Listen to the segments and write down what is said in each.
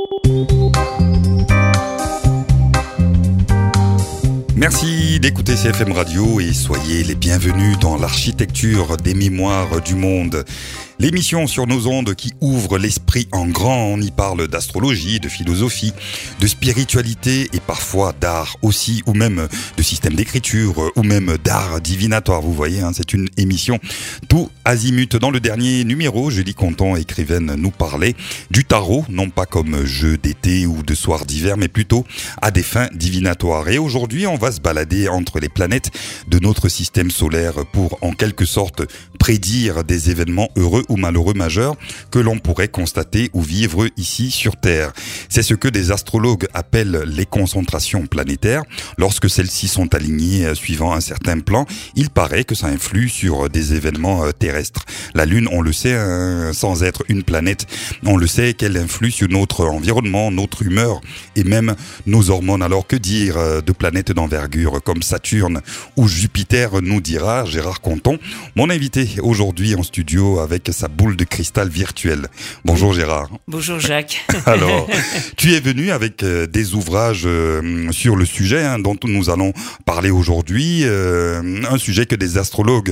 Merci d'écouter CFM Radio et soyez les bienvenus dans l'architecture des mémoires du monde. L'émission sur nos ondes qui ouvre l'esprit en grand. On y parle d'astrologie, de philosophie, de spiritualité et parfois d'art aussi, ou même de système d'écriture, ou même d'art divinatoire. Vous voyez, c'est une émission tout azimut. Dans le dernier numéro, Julie Conton, écrivaine, nous parlait du tarot, non pas comme jeu d'été ou de soir d'hiver, mais plutôt à des fins divinatoires. Et aujourd'hui, on va se balader entre les planètes de notre système solaire pour, en quelque sorte, prédire des événements heureux ou malheureux majeurs que l'on pourrait constater ou vivre ici sur Terre. C'est ce que des astrologues appellent les concentrations planétaires. Lorsque celles-ci sont alignées suivant un certain plan, il paraît que ça influe sur des événements terrestres. La Lune, on le sait, sans être une planète, on le sait qu'elle influe sur notre environnement, notre humeur et même nos hormones. Alors que dire de planètes d'envergure comme Saturne ou Jupiter, nous dira Gérard Conton, mon invité aujourd'hui en studio avec sa boule de cristal virtuelle. Bonjour Gérard. Bonjour Jacques. Alors, tu es venu avec des ouvrages sur le sujet dont nous allons parler aujourd'hui, un sujet que des astrologues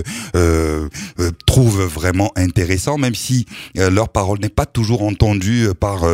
trouvent vraiment intéressant, même si leur parole n'est pas toujours entendue par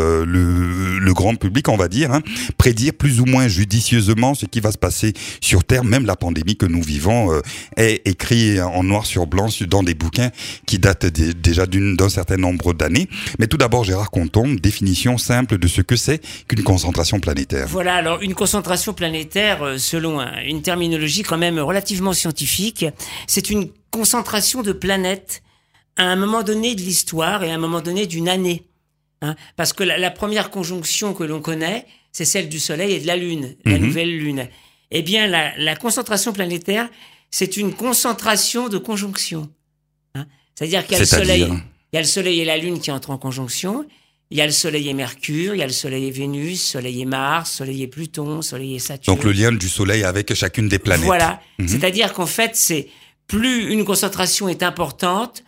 le grand public, on va dire. Prédire plus ou moins judicieusement ce qui va se passer sur Terre, même la pandémie que nous vivons, est écrit en noir sur blanc dans des bouquins qui datent déjà d'un certain nombre d'années. Mais tout d'abord, Gérard Conton, définition simple de ce que c'est qu'une concentration planétaire. Voilà, alors une concentration planétaire, selon une terminologie quand même relativement scientifique, c'est une concentration de planètes à un moment donné de l'histoire et à un moment donné d'une année. Parce que la première conjonction que l'on connaît, c'est celle du Soleil et de la Lune, la nouvelle Lune. Eh bien, la concentration planétaire, c'est une concentration de conjonction. C'est-à-dire qu'il y a le Soleil et la Lune qui entrent en conjonction, il y a le Soleil et Mercure, il y a le Soleil et Vénus, Soleil et Mars, Soleil et Pluton, Soleil et Saturne. Donc le lien du Soleil avec chacune des planètes. Voilà, c'est-à-dire qu'en fait, c'est plus une concentration est importante,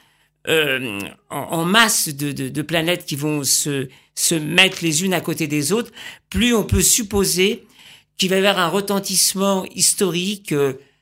en masse de planètes qui vont se mettre les unes à côté des autres, plus on peut supposer qu'il va y avoir un retentissement historique,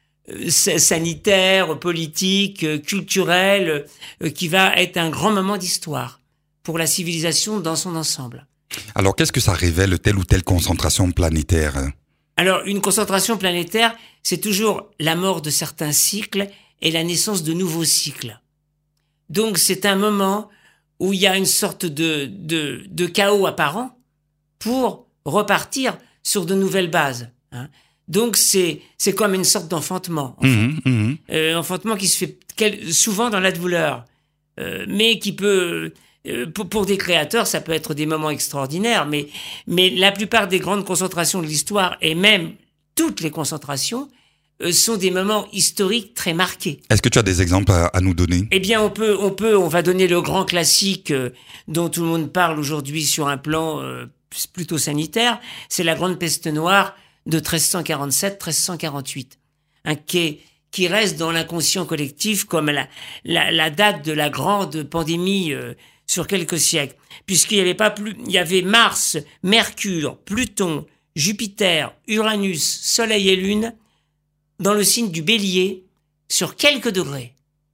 sanitaire, politique, culturel, qui va être un grand moment d'histoire pour la civilisation dans son ensemble. Alors, qu'est-ce que ça révèle, telle ou telle concentration planétaire ? Alors, une concentration planétaire, c'est toujours la mort de certains cycles et la naissance de nouveaux cycles. Donc, c'est un moment où il y a une sorte de chaos apparent pour repartir sur de nouvelles bases. Donc, c'est comme une sorte d'enfantement. Enfantement qui se fait souvent dans la douleur, mais qui peut... Pour des créateurs, ça peut être des moments extraordinaires, mais la plupart des grandes concentrations de l'histoire, et même toutes les concentrations, sont des moments historiques très marqués. Est-ce que tu as des exemples à nous donner ? Eh bien, on va donner le grand classique dont tout le monde parle aujourd'hui sur un plan plutôt sanitaire, c'est la grande peste noire de 1347-1348, qui reste dans l'inconscient collectif comme la date de la grande pandémie sur quelques siècles, puisqu'il y avait Mars, Mercure, Pluton, Jupiter, Uranus, Soleil et Lune dans le signe du Bélier sur quelques degrés.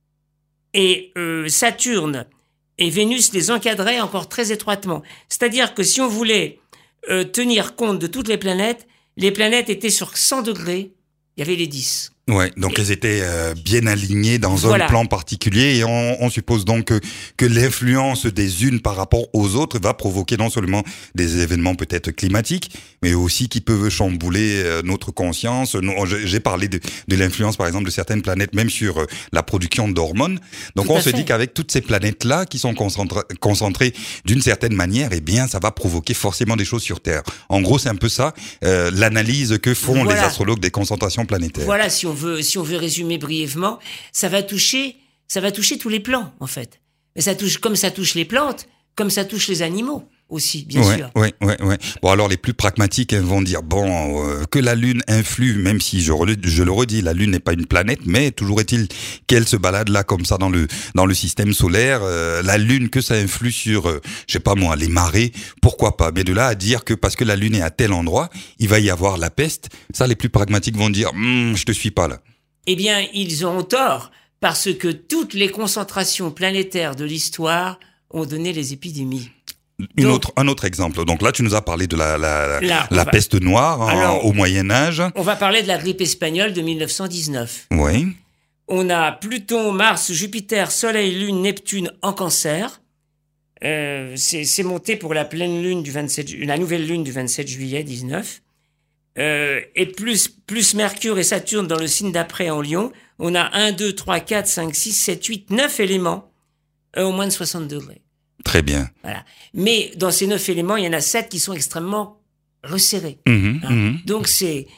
Et Saturne et Vénus les encadraient encore très étroitement. C'est-à-dire que si on voulait tenir compte de toutes les planètes étaient sur 100 degrés, il y avait les 10. Ouais, donc elles étaient bien alignées dans un plan particulier et on suppose donc que l'influence des unes par rapport aux autres va provoquer non seulement des événements peut-être climatiques, mais aussi qui peuvent chambouler notre conscience. J'ai parlé de l'influence par exemple de certaines planètes même sur la production d'hormones. Donc on se dit qu'avec toutes ces planètes-là qui sont concentrées d'une certaine manière, eh bien ça va provoquer forcément des choses sur Terre. En gros, c'est un peu ça l'analyse que font les astrologues des concentrations planétaires. Voilà, si on veut résumer brièvement, ça va toucher tous les plans, en fait. Mais ça touche les plantes, comme ça touche les animaux. aussi, bien sûr. Ouais. Bon, alors les plus pragmatiques vont dire que la Lune influe, même si je le redis, la Lune n'est pas une planète, mais toujours est-il qu'elle se balade là comme ça dans le système solaire. La Lune, que ça influe sur, je sais pas moi, les marées, pourquoi pas. Mais de là à dire que parce que la Lune est à tel endroit, il va y avoir la peste, ça les plus pragmatiques vont dire, je te suis pas là. Eh bien, ils auront tort, parce que toutes les concentrations planétaires de l'histoire ont donné les épidémies. Un autre exemple. Donc là, tu nous as parlé de la peste noire au Moyen-Âge. On va parler de la grippe espagnole de 1919. Oui. On a Pluton, Mars, Jupiter, Soleil, Lune, Neptune en Cancer. C'est monté pour la pleine lune la nouvelle lune du 27 juillet 19. Et plus Mercure et Saturne dans le signe d'après en Lion. On a 1, 2, 3, 4, 5, 6, 7, 8, 9 éléments au moins de 60 degrés. Très bien. Voilà. Mais dans ces 9 éléments, il y en a 7 qui sont extrêmement resserrés. Donc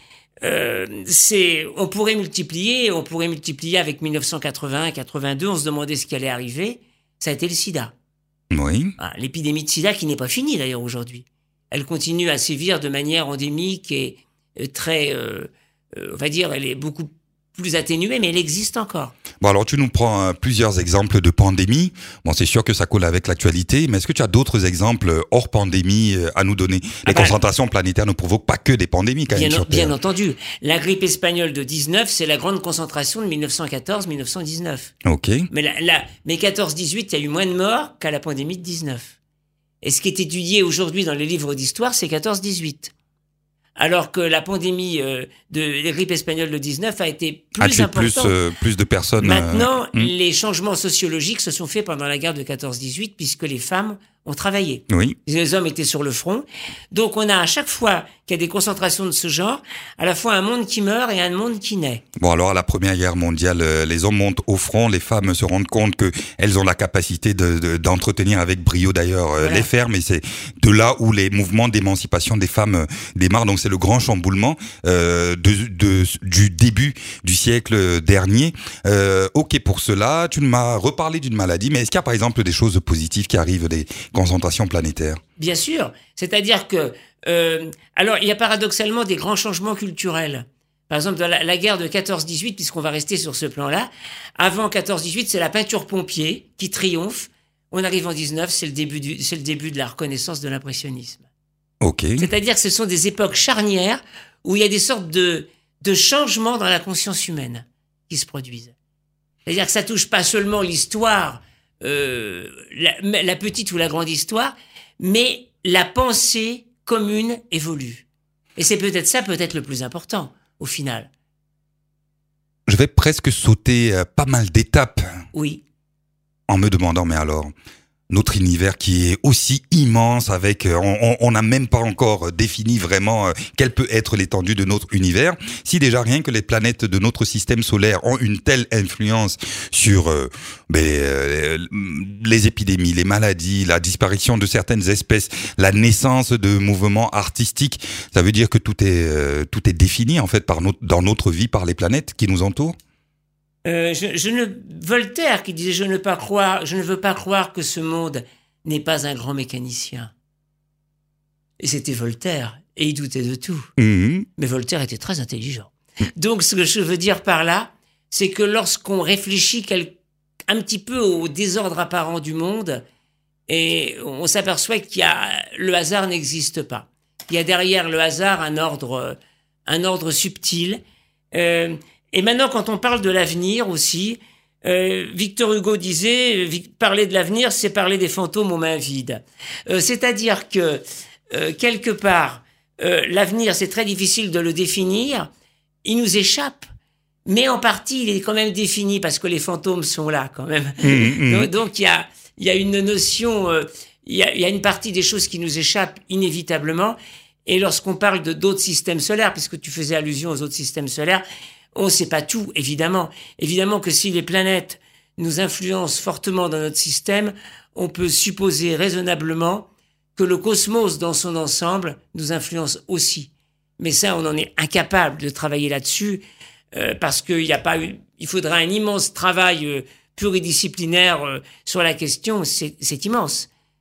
on pourrait multiplier avec 1981, 82, on se demandait ce qui allait arriver. Ça a été le sida. Oui. Voilà. L'épidémie de sida qui n'est pas finie d'ailleurs aujourd'hui. Elle continue à sévir de manière endémique et très, on va dire, elle est beaucoup plus atténuée, mais elle existe encore. Bon, alors tu nous prends plusieurs exemples de pandémies. Bon, c'est sûr que ça colle avec l'actualité, mais est-ce que tu as d'autres exemples hors pandémie à nous donner? Les concentrations planétaires ne provoquent pas que des pandémies, quand même, sur Terre. Bien entendu. La grippe espagnole de 19, c'est la grande concentration de 1914-1919. Ok. Mais 14-18, il y a eu moins de morts qu'à la pandémie de 19. Et ce qui est étudié aujourd'hui dans les livres d'histoire, c'est 14-18. Alors que la pandémie de la grippe espagnole de 19 a été plus importante. Plus de personnes. Maintenant, les changements sociologiques se sont faits pendant la guerre de 14-18, puisque les femmes ont travaillé. Oui. Les hommes étaient sur le front. Donc on a à chaque fois qu'il y a des concentrations de ce genre, à la fois un monde qui meurt et un monde qui naît. Bon, alors à la Première Guerre mondiale, les hommes montent au front, les femmes se rendent compte que elles ont la capacité d'entretenir avec brio d'ailleurs les fermes, et c'est de là où les mouvements d'émancipation des femmes démarrent. Donc c'est le grand chamboulement du début du siècle dernier. Ok, pour cela, tu m'as reparlé d'une maladie, mais est-ce qu'il y a par exemple des choses positives qui arrivent des concentrations planétaires? Bien sûr, c'est-à-dire que alors il y a paradoxalement des grands changements culturels. Par exemple, dans la guerre de 14-18, puisqu'on va rester sur ce plan-là, avant 14-18, c'est la peinture pompier qui triomphe. On arrive en 19, c'est le début de la reconnaissance de l'impressionnisme. Ok. C'est-à-dire que ce sont des époques charnières où il y a des sortes de changements dans la conscience humaine qui se produisent. C'est-à-dire que ça touche pas seulement l'histoire, la petite ou la grande histoire, mais la pensée commune évolue. Et c'est peut-être le plus important, au final. Je vais presque sauter pas mal d'étapes. Oui. En me demandant, mais alors, notre univers qui est aussi immense avec, on n'a même pas encore défini vraiment quelle peut être l'étendue de notre univers. Si déjà rien que les planètes de notre système solaire ont une telle influence sur les épidémies, les maladies, la disparition de certaines espèces, la naissance de mouvements artistiques, ça veut dire que tout est défini en fait dans notre vie par les planètes qui nous entourent. Voltaire qui disait je ne veux pas croire que ce monde n'est pas un grand mécanicien. Et c'était Voltaire, et il doutait de tout. Mais Voltaire était très intelligent. Donc ce que je veux dire par là, c'est que lorsqu'on réfléchit un petit peu au désordre apparent du monde, et on s'aperçoit le hasard n'existe pas. Il y a derrière le hasard un ordre subtil. Et maintenant, quand on parle de l'avenir aussi, Victor Hugo disait parler de l'avenir, c'est parler des fantômes aux mains vides. C'est-à-dire que quelque part, l'avenir, c'est très difficile de le définir. Il nous échappe, mais en partie, il est quand même défini parce que les fantômes sont là quand même. Donc, il y a une notion, il y a une partie des choses qui nous échappent inévitablement. Et lorsqu'on parle d'autres systèmes solaires, puisque tu faisais allusion aux autres systèmes solaires, on ne sait pas tout, évidemment. Évidemment que si les planètes nous influencent fortement dans notre système, on peut supposer raisonnablement que le cosmos dans son ensemble nous influence aussi. Mais ça, on en est incapable de travailler là-dessus parce qu'il faudra un immense travail pluridisciplinaire sur la question. C'est immense.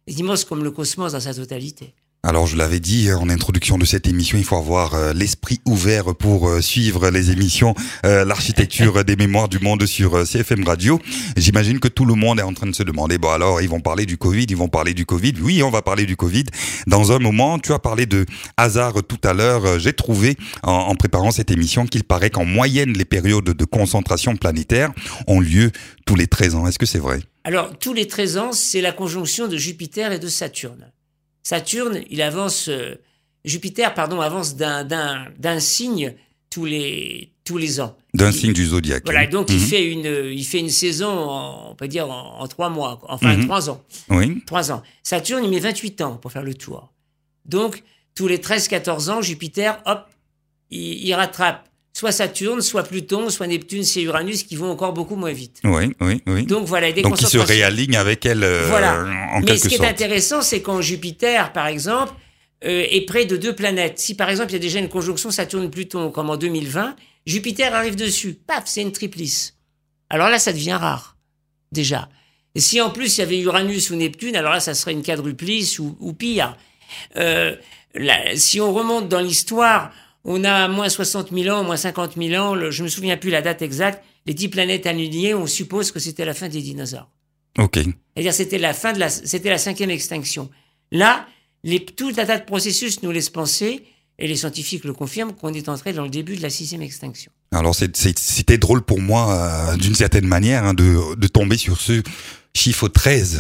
immense comme le cosmos dans sa totalité. Alors, je l'avais dit en introduction de cette émission, il faut avoir l'esprit ouvert pour suivre les émissions, l'architecture des mémoires du monde sur CFM Radio. J'imagine que tout le monde est en train de se demander, bon alors, ils vont parler du Covid. Oui, on va parler du Covid. Dans un moment, tu as parlé de hasard tout à l'heure. J'ai trouvé, en préparant cette émission, qu'il paraît qu'en moyenne, les périodes de concentration planétaire ont lieu tous les 13 ans. Est-ce que c'est vrai? Alors, tous les 13 ans, c'est la conjonction de Jupiter et de Saturne. Saturne, Jupiter avance d'un signe tous les ans. D'un signe du zodiaque. Voilà, donc il fait une saison, on peut dire en 3 mois, enfin 3 ans. Oui. 3 ans. Saturne, il met 28 ans pour faire le tour. Donc, tous les 13-14 ans, Jupiter, hop, il rattrape soit Saturne, soit Pluton, soit Neptune, c'est Uranus qui vont encore beaucoup moins vite. Oui. Donc voilà, donc il se réaligne avec elle en quelque sorte. Mais ce qui est intéressant, c'est quand Jupiter, par exemple, est près de 2 planètes. Si par exemple il y a déjà une conjonction Saturne-Pluton, comme en 2020, Jupiter arrive dessus. Paf, c'est une triplice. Alors là, ça devient rare, déjà. Et si en plus il y avait Uranus ou Neptune, alors là, ça serait une quadruplice ou pire. Si on remonte dans l'histoire, on a moins 60 000 ans, moins 50 000 ans, je me souviens plus la date exacte, les 10 planètes alignées, on suppose que c'était la fin des dinosaures. Ok. C'est-à-dire c'était la 5e extinction. Là, tout un tas de processus nous laissent penser, et les scientifiques le confirment, qu'on est entré dans le début de la 6e extinction. Alors c'était drôle pour moi, d'une certaine manière, de tomber sur ce chiffre 13,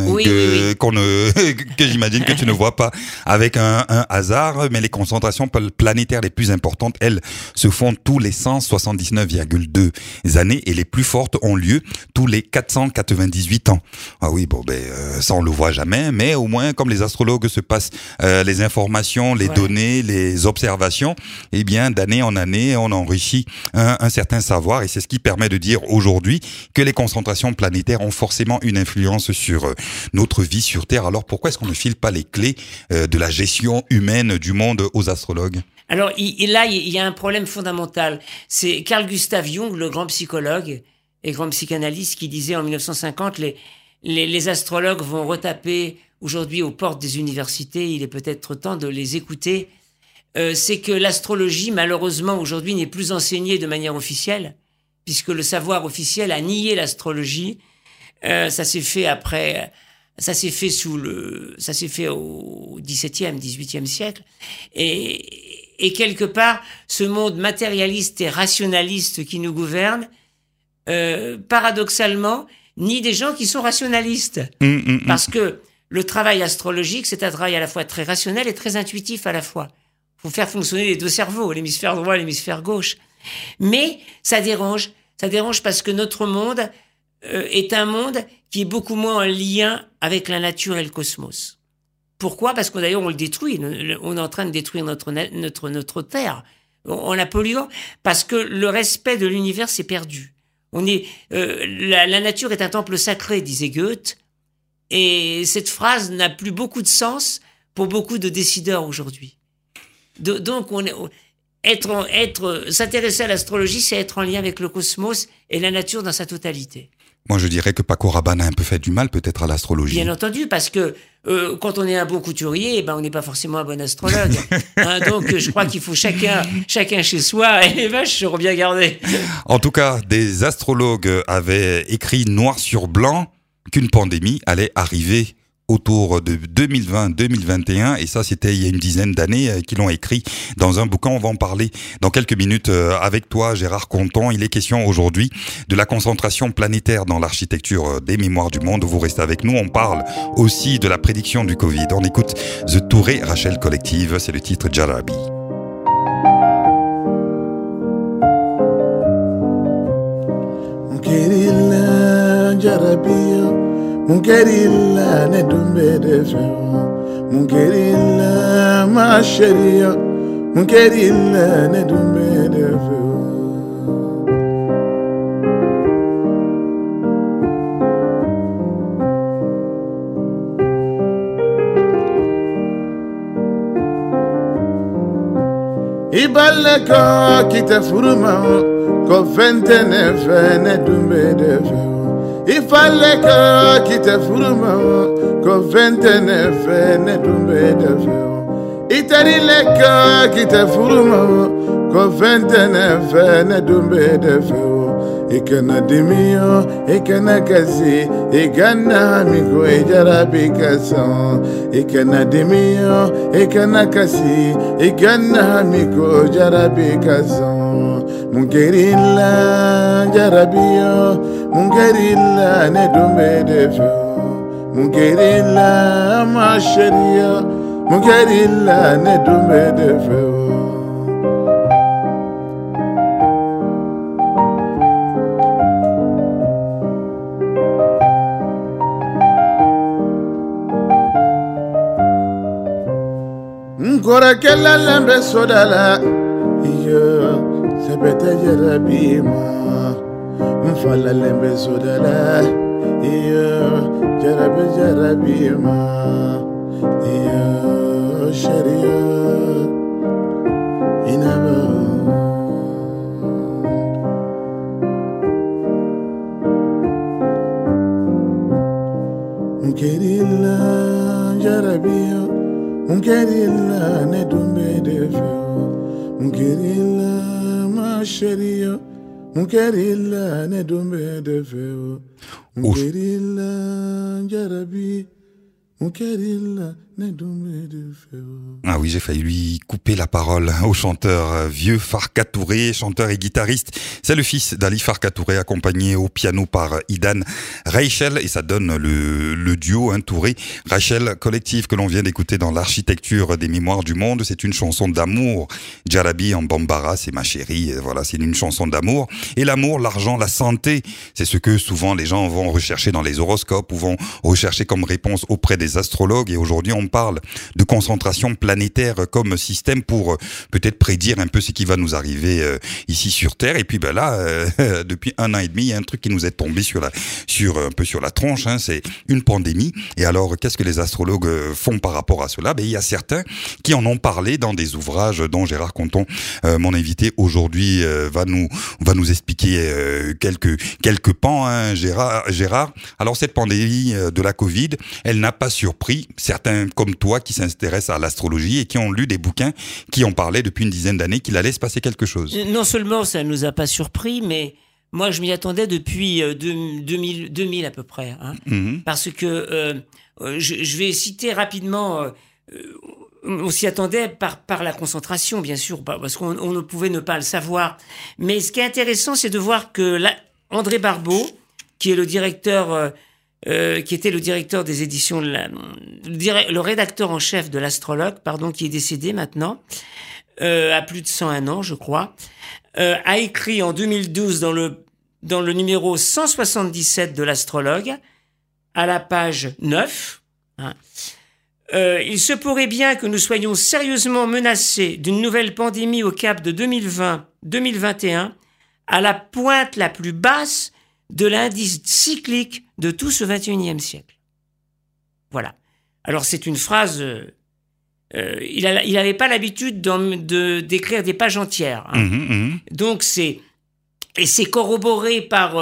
que j'imagine que tu ne vois pas avec un hasard, mais les concentrations planétaires les plus importantes, elles, se font tous les 179,2 années et les plus fortes ont lieu tous les 498 ans. Ah oui, ça on le voit jamais, mais au moins comme les astrologues se passent les informations, les données, les observations, eh bien d'année en année, on enrichit un certain savoir et c'est ce qui permet de dire aujourd'hui que les concentrations planétaires ont forcément une influence sur notre vie sur Terre. Alors pourquoi est-ce qu'on ne file pas les clés de la gestion humaine du monde aux astrologues? Alors il y a un problème fondamental. C'est Carl Gustav Jung, le grand psychologue et grand psychanalyste, qui disait en 1950 les astrologues vont retaper aujourd'hui aux portes des universités. Il est peut-être temps de les écouter. C'est que l'astrologie, malheureusement, aujourd'hui, n'est plus enseignée de manière officielle, puisque le savoir officiel a nié l'astrologie. Ça s'est fait au XVIIe, XVIIIe siècle. Et quelque part, ce monde matérialiste et rationaliste qui nous gouverne, paradoxalement, nie des gens qui sont rationalistes. Parce que le travail astrologique, c'est un travail à la fois très rationnel et très intuitif à la fois. Faut faire fonctionner les 2 cerveaux, l'hémisphère droit et l'hémisphère gauche. Mais ça dérange parce que notre monde est un monde qui est beaucoup moins en lien avec la nature et le cosmos. Pourquoi? Parce que d'ailleurs on le détruit. On est en train de détruire notre Terre en la polluant, parce que le respect de l'univers s'est perdu. La nature est un temple sacré, disait Goethe, et cette phrase n'a plus beaucoup de sens pour beaucoup de décideurs aujourd'hui. Donc s'intéresser à l'astrologie, c'est être en lien avec le cosmos et la nature dans sa totalité. Moi, je dirais que Paco Rabanne a un peu fait du mal, peut-être, à l'astrologie. Bien entendu, parce que quand on est un bon couturier, on n'est pas forcément un bon astrologue. Donc, je crois qu'il faut chacun chez soi, et les vaches seront bien gardées. En tout cas, des astrologues avaient écrit noir sur blanc qu'une pandémie allait arriver autour de 2020-2021, et ça c'était il y a une dizaine d'années qu'ils l'ont écrit dans un bouquin. On va en parler dans quelques minutes avec toi, Gérard Conton. Il est question aujourd'hui de la concentration planétaire dans l'architecture des mémoires du monde. Vous restez avec nous, on parle aussi de la prédiction du Covid. On écoute The Touré Rachel Collective, c'est le titre Jarabi. Mungerilla ne dumbe de feo, mungerilla ma sheria, mungerilla ne dumbe de feo. Ibaleko kita furuma, ko 29 ne dumbe de feo. Il fallait que quitte Furuma, Coventene fene dumbe de feo. Itari leka kita furuma. Coventene fene dumbe de feo. Ikana dimio, ikana kasi, ikana amigo ejarabi kason. Ikana dimio, ikana kasi, ikana amigo jarabi kason. Mungerilla jarabio, mungerilla ne dumbe de feo. Mungerilla ma sheria, mungerilla ne dumbe de feo. Nkora kella lambe sodala, iyo sebete jarabima. Mfala lambe sodala, iyo jarabima, iyo sharia inaba. Mkerila jarabia. Mungerilla ne dumbe de feo. Mungerilla ma sheria. Mungerilla ne dumbe de feo. Mungerilla jarabi. Mungerilla ne dumbe de feo. Ah oui, j'ai failli lui couper la parole au chanteur vieux Farka Touré, chanteur et guitariste. C'est le fils d'Ali Farka Touré, accompagné au piano par Idan Rachel, et ça donne le duo Touré Rachel collectif que l'on vient d'écouter dans l'architecture des mémoires du monde. C'est une chanson d'amour. Jarabi en Bambara, c'est ma chérie. Voilà, c'est une chanson d'amour. Et l'amour, l'argent, la santé, c'est ce que souvent les gens vont rechercher dans les horoscopes ou vont rechercher comme réponse auprès des astrologues. Et aujourd'hui, on parle de concentration planétaire comme système pour peut-être prédire un peu ce qui va nous arriver ici sur Terre. Et puis ben là, depuis 1 an et demi, il y a un truc qui nous est tombé un peu sur la tronche, hein, c'est une pandémie. Et alors, qu'est-ce que les astrologues font par rapport à cela? Ben, il y a certains qui en ont parlé dans des ouvrages dont Gérard Conton, mon invité aujourd'hui, va nous expliquer quelques pans, hein, Gérard. Alors, cette pandémie de la Covid, elle n'a pas surpris certains comme toi qui s'intéressent à l'astrologie et qui ont lu des bouquins qui en parlaient depuis une dizaine d'années qu'il allait se passer quelque chose. Non seulement ça ne nous a pas surpris, mais moi je m'y attendais depuis 2000 à peu près. Hein, parce que je vais citer rapidement... on s'y attendait par la concentration, bien sûr, parce qu'on ne pouvait ne pas le savoir. Mais ce qui est intéressant, c'est de voir que André Barbeau, qui est le directeur... qui était le directeur des éditions, le rédacteur en chef de l'Astrologue, qui est décédé maintenant, à plus de 101 ans, je crois, a écrit en 2012 dans le numéro 177 de l'Astrologue, à la page 9, hein, il se pourrait bien que nous soyons sérieusement menacés d'une nouvelle pandémie au cap de 2020-2021, à la pointe la plus basse de l'indice cyclique de tout ce 21e siècle. Voilà. Alors c'est une phrase... il n'avait pas l'habitude d'écrire des pages entières. Hein. Donc c'est corroboré par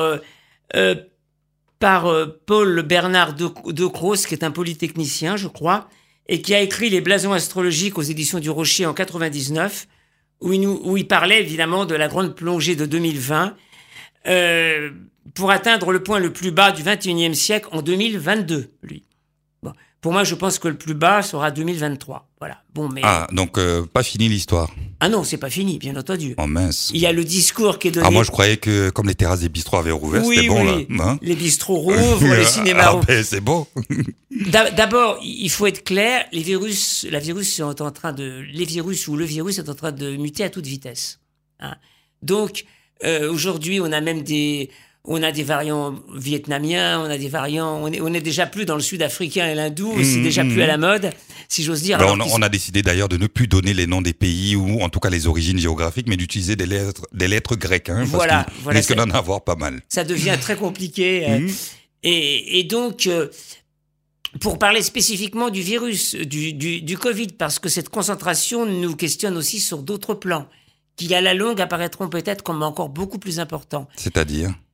Paul Bernard de Croce, qui est un polytechnicien, je crois, et qui a écrit Les blasons astrologiques aux éditions du Rocher en 99, où il parlait évidemment de la grande plongée de 2020, pour atteindre le point le plus bas du 21e siècle en 2022, lui. Bon, pour moi, je pense que le plus bas sera 2023. Voilà. Bon, mais... Ah, donc pas fini l'histoire. Ah non, c'est pas fini, bien entendu. Oh mince. Il y a le discours qui est donné... Ah, moi je croyais que comme les terrasses des bistrots avaient rouvert, c'était bon là. Hein, les bistrots rouvrent, les cinémas rouvrent. Ben, c'est bon. D'abord, il faut être clair, le virus est en train de muter à toute vitesse. Hein. Donc, aujourd'hui, on a des variants vietnamiens, on a des variants, on est déjà plus dans le sud-africain et l'hindou, c'est déjà plus à la mode, si j'ose dire. Ben on a décidé d'ailleurs de ne plus donner les noms des pays ou en tout cas les origines géographiques, mais d'utiliser des lettres grecques, hein, parce qu'il risque d'en avoir pas mal. Ça devient très compliqué. Et donc, pour parler spécifiquement du virus, du Covid, parce que cette concentration nous questionne aussi sur d'autres plans, qui à la longue apparaîtront peut-être comme encore beaucoup plus importants. C'est-à-dire ?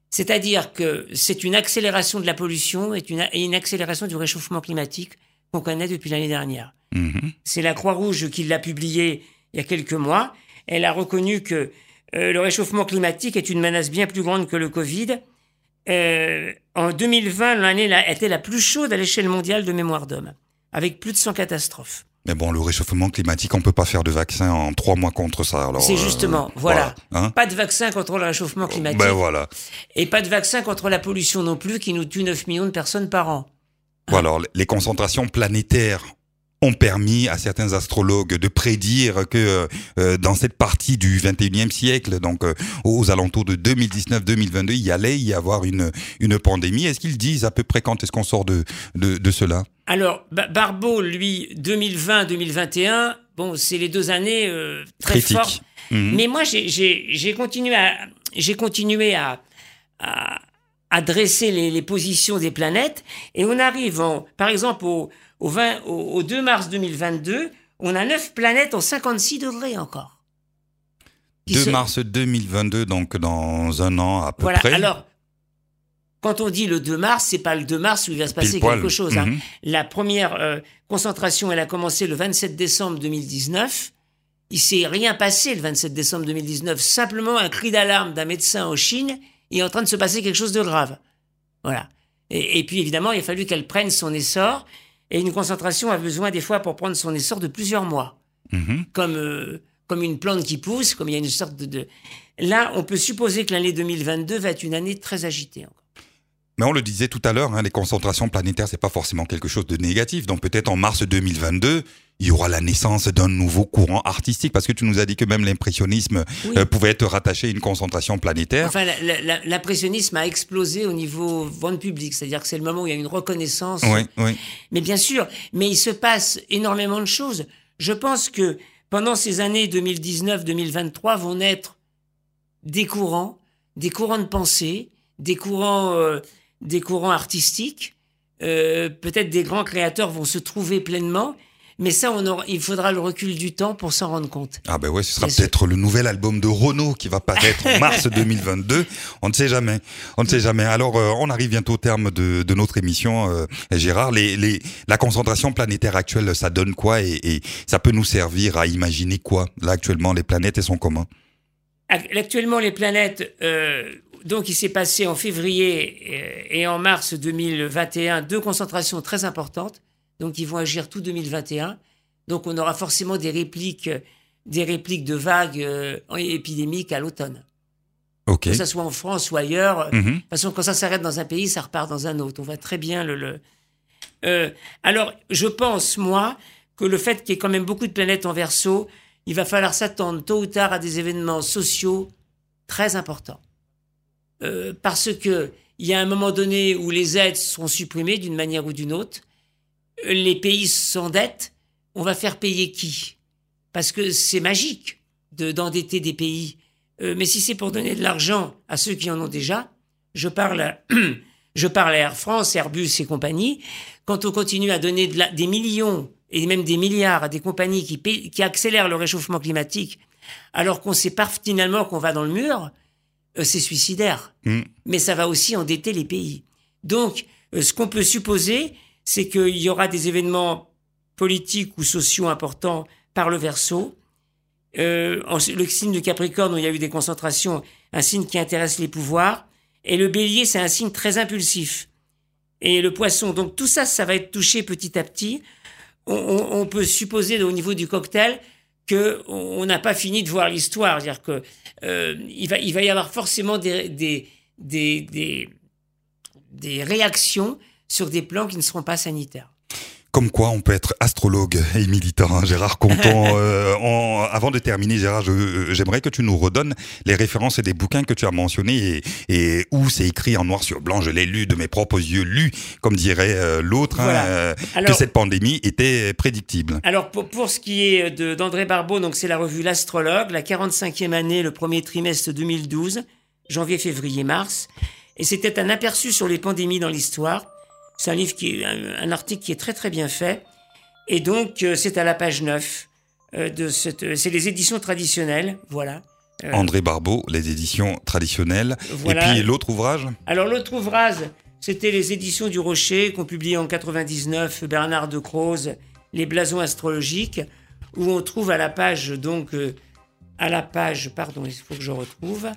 C'est-à-dire que c'est une accélération de la pollution et une accélération du réchauffement climatique qu'on connaît depuis l'année dernière. C'est la Croix-Rouge qui l'a publié il y a quelques mois. Elle a reconnu que le réchauffement climatique est une menace bien plus grande que le Covid. En 2020, l'année a été la plus chaude à l'échelle mondiale de mémoire d'homme, avec plus de 100 catastrophes. Mais bon, le réchauffement climatique, on peut pas faire de vaccin en 3 mois contre ça. Alors, c'est justement, voilà. Hein, pas de vaccin contre le réchauffement climatique. Ben voilà. Et pas de vaccin contre la pollution non plus, qui nous tue 9 millions de personnes par an. Bon, alors, les concentrations planétaires ont permis à certains astrologues de prédire que dans cette partie du 21e siècle, donc aux alentours de 2019-2022, il y allait y avoir une pandémie. Est-ce qu'ils disent à peu près quand est-ce qu'on sort de cela ? Alors, Barbeau, lui, 2020-2021, bon, c'est les 2 années très critiques. fortes. Mais moi, j'ai continué à dresser les positions des planètes, et on arrive, par exemple, au 2 mars 2022, on a 9 planètes en 56 degrés encore. 2 mars 2022, donc dans un an à peu près. Alors, quand on dit le 2 mars, c'est pas le 2 mars où il va se passer quelque chose. Hein. La première concentration, elle a commencé le 27 décembre 2019. Il s'est rien passé le 27 décembre 2019. Simplement un cri d'alarme d'un médecin en Chine. Il est en train de se passer quelque chose de grave. Voilà. Et puis évidemment, il a fallu qu'elle prenne son essor. Et une concentration a besoin des fois pour prendre son essor de plusieurs mois. Comme une plante qui pousse, comme il y a une sorte de... Là, on peut supposer que l'année 2022 va être une année très agitée encore. Mais on le disait tout à l'heure, hein, les concentrations planétaires, c'est pas forcément quelque chose de négatif. Donc peut-être en mars 2022, il y aura la naissance d'un nouveau courant artistique, parce que tu nous as dit que même l'impressionnisme pouvait être rattaché à une concentration planétaire. Enfin, l'impressionnisme a explosé au niveau vente publique, c'est-à-dire que c'est le moment où il y a une reconnaissance. Oui. Mais bien sûr, mais il se passe énormément de choses. Je pense que pendant ces années 2019-2023 vont naître des courants de pensée, des courants artistiques. Peut-être des grands créateurs vont se trouver pleinement. Mais ça, il faudra le recul du temps pour s'en rendre compte. Ah ben ouais, ce sera peut-être le nouvel album de Renaud qui va paraître en mars 2022. On ne sait jamais. Alors, on arrive bientôt au terme de notre émission, Gérard. La concentration planétaire actuelle, ça donne quoi et ça peut nous servir à imaginer quoi? Là, actuellement, les planètes, elles sont comment? Actuellement, les planètes... donc, il s'est passé en février et en mars 2021 2 concentrations très importantes. Donc, ils vont agir tout 2021. Donc, on aura forcément des répliques de vagues épidémiques à l'automne. Okay. Que ça soit en France ou ailleurs. De toute façon, quand ça s'arrête dans un pays, ça repart dans un autre. On voit très bien alors, je pense, moi, que le fait qu'il y ait quand même beaucoup de planètes en Verseau, il va falloir s'attendre tôt ou tard à des événements sociaux très importants. Parce que il y a un moment donné où les aides seront supprimées d'une manière ou d'une autre. Les pays s'endettent, on va faire payer qui? Parce que c'est magique d'endetter des pays. Mais si c'est pour donner de l'argent à ceux qui en ont déjà, je parle à Air France, Airbus et compagnie, quand on continue à donner des millions et même des milliards à des compagnies qui accélèrent le réchauffement climatique, alors qu'on sait finalement qu'on va dans le mur, c'est suicidaire. Mais ça va aussi endetter les pays. Donc, ce qu'on peut supposer, c'est qu'il y aura des événements politiques ou sociaux importants par le Verseau. Le signe du Capricorne, où il y a eu des concentrations, un signe qui intéresse les pouvoirs. Et le Bélier, c'est un signe très impulsif. Et le Poisson, donc tout ça, ça va être touché petit à petit. On peut supposer au niveau du cocktail qu'on n'a pas fini de voir l'histoire. C'est-à-dire que il va y avoir forcément des réactions sur des plans qui ne seront pas sanitaires. Comme quoi, on peut être astrologue et militant, hein, Gérard Conton. Avant de terminer, Gérard, j'aimerais que tu nous redonnes les références et des bouquins que tu as mentionnés et où c'est écrit en noir sur blanc. Je l'ai lu de mes propres yeux, lu, comme dirait l'autre, voilà. Que cette pandémie était prédictible. Alors, pour ce qui est d'André Barbeau, donc c'est la revue L'Astrologue, la 45e année, le premier trimestre 2012, janvier, février, mars. Et c'était un aperçu sur les pandémies dans l'histoire. C'est un article qui est très très bien fait. Et donc, c'est à la page 9 c'est les éditions traditionnelles, voilà. André Barbeau, les éditions traditionnelles. Voilà. Et puis l'autre ouvrage ? Alors l'autre ouvrage, c'était les éditions du Rocher, qu'ont publié en 99 Bernard de Croze, Les blasons astrologiques, où on trouve à la page, il faut que je retrouve,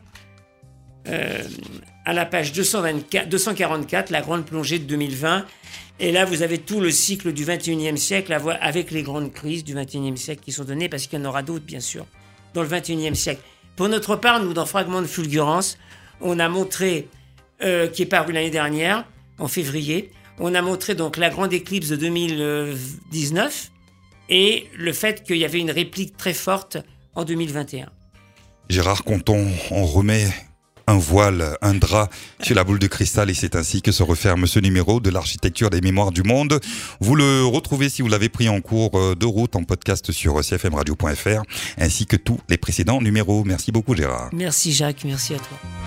à la page 244, la grande plongée de 2020. Et là, vous avez tout le cycle du 21e siècle avec les grandes crises du 21e siècle qui sont données, parce qu'il y en aura d'autres, bien sûr, dans le 21e siècle. Pour notre part, nous, dans Fragments de fulgurance, on a montré, qui est paru l'année dernière, en février, on a montré donc la grande éclipse de 2019 et le fait qu'il y avait une réplique très forte en 2021. Gérard, quand on remet un voile, un drap sur la boule de cristal, et c'est ainsi que se referme ce numéro de l'architecture des mémoires du monde. Vous le retrouvez si vous l'avez pris en cours de route en podcast sur cfmradio.fr, ainsi que tous les précédents numéros. Merci beaucoup Gérard. Merci Jacques, merci à toi.